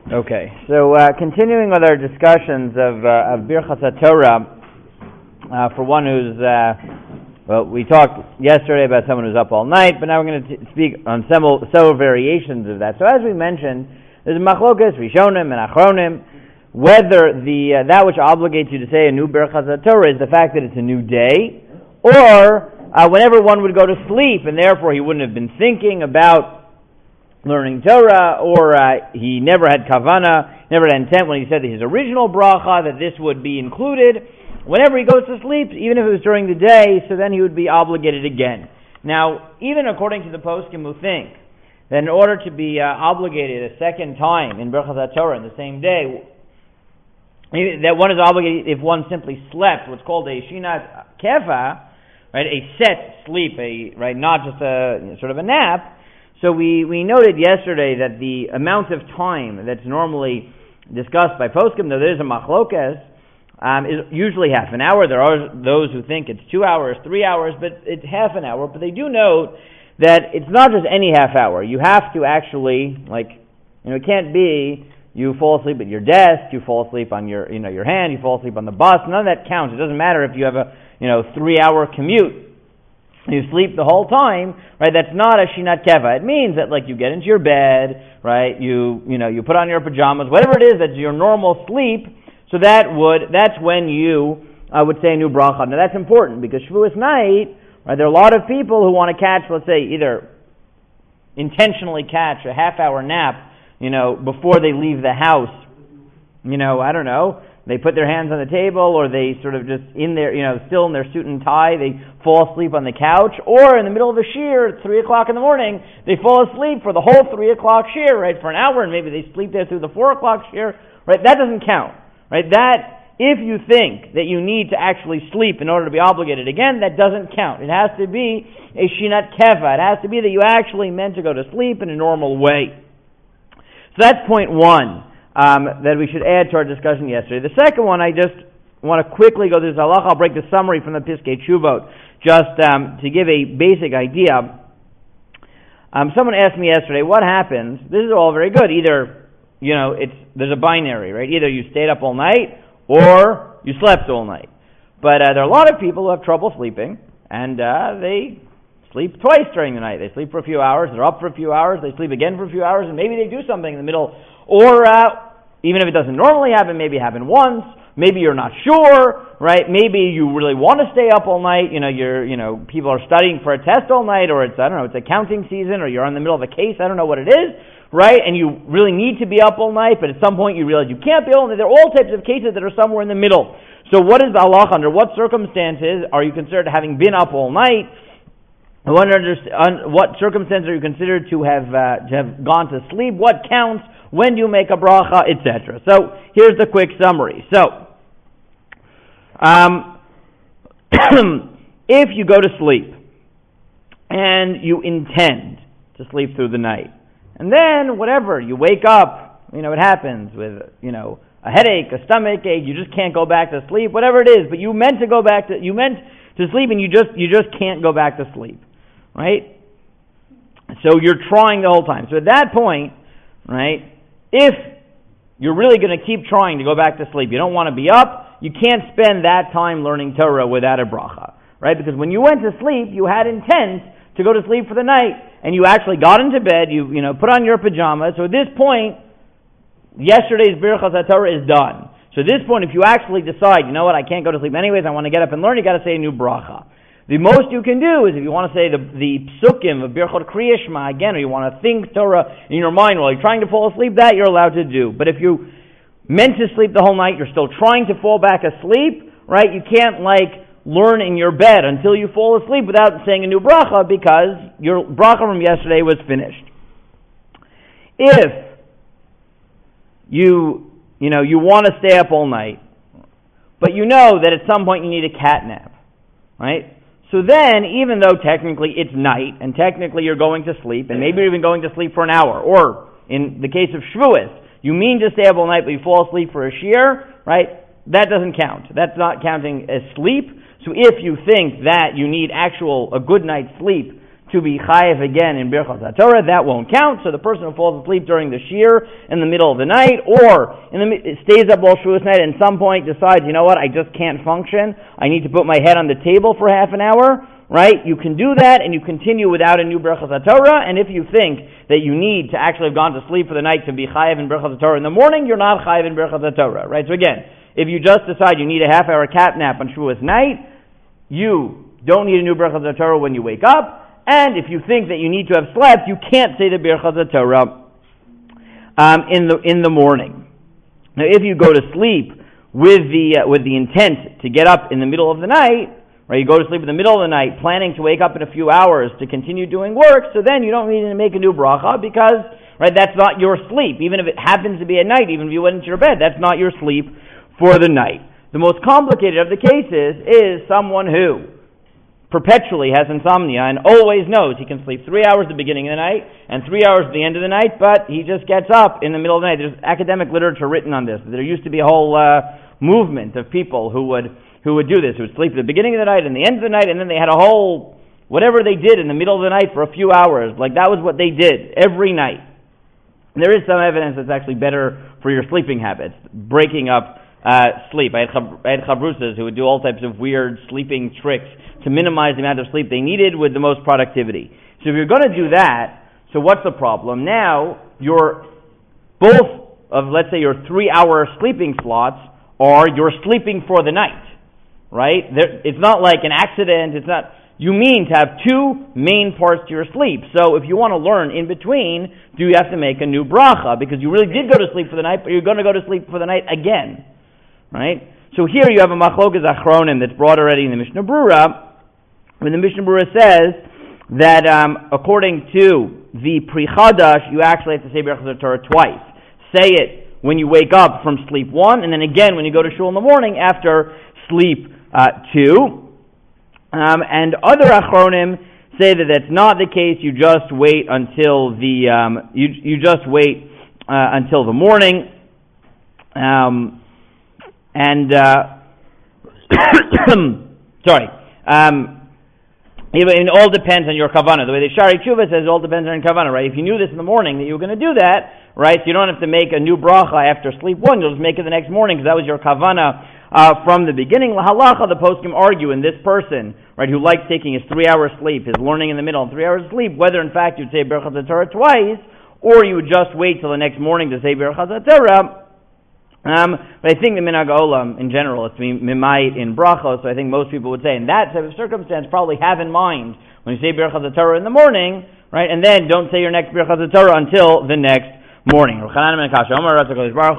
Okay, so continuing with our discussions of Birchas HaTorah, for one who's, we talked yesterday about someone who's up all night, but now we're going to speak on several variations of that. So as we mentioned, there's machlokas, Rishonim, and Achronim, whether that which obligates you to say a new Birchas HaTorah is the fact that it's a new day, or whenever one would go to sleep, and therefore he wouldn't have been thinking about learning Torah, or he never had kavana, never had intent when he said his original bracha that this would be included. Whenever he goes to sleep, even if it was during the day, so then he would be obligated again. Now, even according to the poskim who think that in order to be obligated a second time in Birchas HaTorah in the same day, that one is obligated if one simply slept, what's called a shinat keva, right, a set sleep, not just a sort of a nap. So we noted yesterday that the amount of time that's normally discussed by poskim, though there's a machlokas, is usually half an hour. There are those who think it's 2 hours, 3 hours, but it's half an hour. But they do note that it's not just any half hour. You have to actually, it can't be you fall asleep at your desk, you fall asleep on your hand, you fall asleep on the bus. None of that counts. It doesn't matter if you have a 3 hour commute. You sleep the whole time, right? That's not a shinat keva. It means that you get into your bed, right? You put on your pajamas, whatever it is that's your normal sleep. So that's when you would say a new bracha. Now that's important because Shavuos night, right? There are a lot of people who want to catch, let's say, either intentionally catch a half hour nap, before they leave the house. I don't know. They put their hands on the table, or they sort of just in their, still in their suit and tie, they fall asleep on the couch, or in the middle of a shiur at 3 o'clock in the morning, they fall asleep for the whole 3 o'clock shiur, right, for an hour, and maybe they sleep there through the 4 o'clock shiur, right? That doesn't count, right? That, if you think that you need to actually sleep in order to be obligated again, that doesn't count. It has to be a shinat keva. It has to be that you actually meant to go to sleep in a normal way. So that's point one. That we should add to our discussion yesterday. The second one, I just want to quickly go through this halacha. I'll break the summary from the Piskei Teshuvot just to give a basic idea. Someone asked me yesterday, what happens? This is all very good. Either, there's a binary, right? Either you stayed up all night or you slept all night. But there are a lot of people who have trouble sleeping, and they sleep twice during the night. They sleep for a few hours, they're up for a few hours, they sleep again for a few hours, and maybe they do something in the middle. Or even if it doesn't normally happen, maybe it happened once. Maybe you're not sure, right? Maybe you really want to stay up all night. People are studying for a test all night, or it's accounting season, or you're in the middle of a case. I don't know what it is, right? And you really need to be up all night, but at some point you realize you can't be all night. There are all types of cases that are somewhere in the middle. So what is the halacha? Under what circumstances are you considered having been up all night? What circumstances are you considered to have gone to sleep? What counts? When do you make a bracha, etc.? So here's the quick summary. So, if you go to sleep and you intend to sleep through the night, and then whatever, you wake up, it happens with, a headache, a stomach ache, you just can't go back to sleep, whatever it is, but you meant to sleep and you just can't go back to sleep, right? So you're trying the whole time. So at that point, right, if you're really going to keep trying to go back to sleep, you don't want to be up, you can't spend that time learning Torah without a bracha, right? Because when you went to sleep, you had intent to go to sleep for the night, and you actually got into bed, you put on your pajamas. So at this point, yesterday's Birchas HaTorah is done. So at this point, if you actually decide, I can't go to sleep anyways, I want to get up and learn, you got to say a new bracha. The most you can do is if you want to say the psukim of Birchot Kriya Shema again, or you want to think Torah in your mind while you're trying to fall asleep, that you're allowed to do. But if you meant to sleep the whole night, you're still trying to fall back asleep, right? You can't learn in your bed until you fall asleep without saying a new bracha, because your bracha from yesterday was finished. If you want to stay up all night, but you know that at some point you need a cat nap, right? So then, even though technically it's night, and technically you're going to sleep, and maybe you're even going to sleep for an hour, or in the case of Shavuos, you mean to stay up all night, but you fall asleep for a shiur, right? That doesn't count. That's not counting as sleep. So if you think that you need a good night's sleep to be chayev again in Birchas HaTorah, that won't count. So the person who falls asleep during the shir in the middle of the night, or stays up all Shavuos night and at some point decides, you know what, I just can't function, I need to put my head on the table for half an hour, right? You can do that and you continue without a new Birchas HaTorah, and if you think that you need to actually have gone to sleep for the night to be chayev in Birchas HaTorah in the morning, you're not chayev in Birchas HaTorah, right? So again, if you just decide you need a half-hour cat nap on Shavuos night, you don't need a new Birchas HaTorah when you wake up. And if you think that you need to have slept, you can't say the Birchas HaTorah in the morning. Now, if you go to sleep with the intent to get up in the middle of the night, right? You go to sleep in the middle of the night, planning to wake up in a few hours to continue doing work. So then you don't need to make a new bracha because, right? That's not your sleep. Even if it happens to be at night, even if you went into your bed, that's not your sleep for the night. The most complicated of the cases is someone who perpetually has insomnia and always knows he can sleep 3 hours at the beginning of the night and 3 hours at the end of the night, but he just gets up in the middle of the night. There's academic literature written on this. There used to be a whole movement of people who would do this, who would sleep at the beginning of the night and the end of the night, and then they had a whole, whatever they did in the middle of the night for a few hours, like that was what they did every night. And there is some evidence that's actually better for your sleeping habits, breaking up sleep. I had chavrusas who would do all types of weird sleeping tricks to minimize the amount of sleep they needed with the most productivity. So if you're going to do that, so what's the problem? Now, both of, let's say, your 3-hour sleeping slots you're sleeping for the night, right? It's not like an accident. It's not. You mean to have two main parts to your sleep. So if you want to learn in between, do you have to make a new bracha? Because you really did go to sleep for the night, but you're going to go to sleep for the night again, right? So here you have a machlokas achronim that's brought already in the Mishnah Brura, when the Mishnah Brura says that according to the Pri Chadash, you actually have to say Birchas HaTorah twice. Say it when you wake up from sleep 1, and then again when you go to shul in the morning after sleep 2. And other achronim say that that's not the case. You just wait until until the morning. It all depends on your kavanah. The way the Shari Tshuva says, it all depends on your kavanah, right? If you knew this in the morning that you were going to do that, right, so you don't have to make a new bracha after sleep 1, you'll just make it the next morning because that was your kavanah from the beginning. Halacha, the poskim argue in this person, right, who likes taking his 3-hour sleep, his learning in the middle, and 3 hours of sleep, whether in fact you'd say Birchas HaTorah twice, or you would just wait till the next morning to say Birchas HaTorah. But I think the minhag olam in general is to be mimayit in brachos, so I think most people would say in that type of circumstance probably have in mind when you say Birchas HaTorah in the morning, right, and then don't say your next Birchas HaTorah until the next morning.